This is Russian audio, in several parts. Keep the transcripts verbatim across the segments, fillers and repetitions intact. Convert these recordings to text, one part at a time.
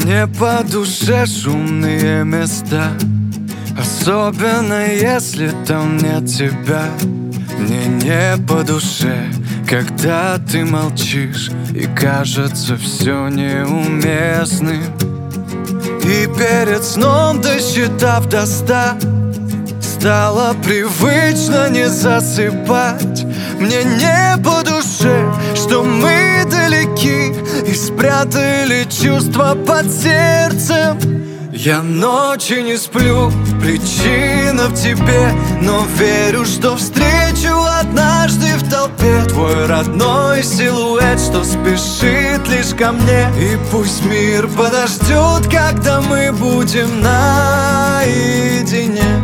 Мне по душе шумные места, особенно если там нет тебя. Мне не по душе, когда ты молчишь и кажется все неуместным. И перед сном, досчитав до ста, стало привычно не засыпать. Мне не по душе, что мы далеки и спрятали чувства под сердцем. Я ночи не сплю, причина в тебе, но верю, что встречу однажды в толпе твой родной силуэт, что спешит лишь ко мне. И пусть мир подождет, когда мы будем наедине.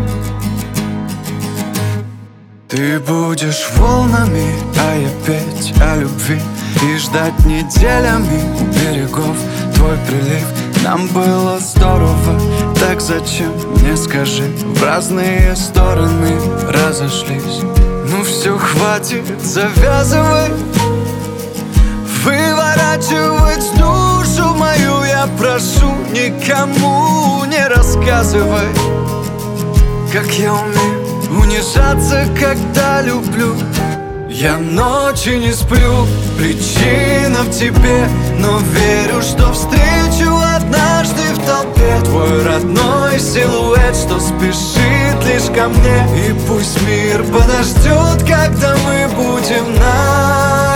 Ты будешь волнами, а я петь о любви и ждать неделями у берегов твой прилив. Нам было здорово, так зачем, мне скажи, в разные стороны разошлись. Ну все, хватит, завязывай, выворачивать душу мою я прошу. Никому не рассказывай, как я умею унижаться, когда люблю. Я ночи не сплю, причина в тебе, но верю, что встречу однажды в толпе твой родной силуэт, что спешит лишь ко мне. И пусть мир подождет, когда мы будем на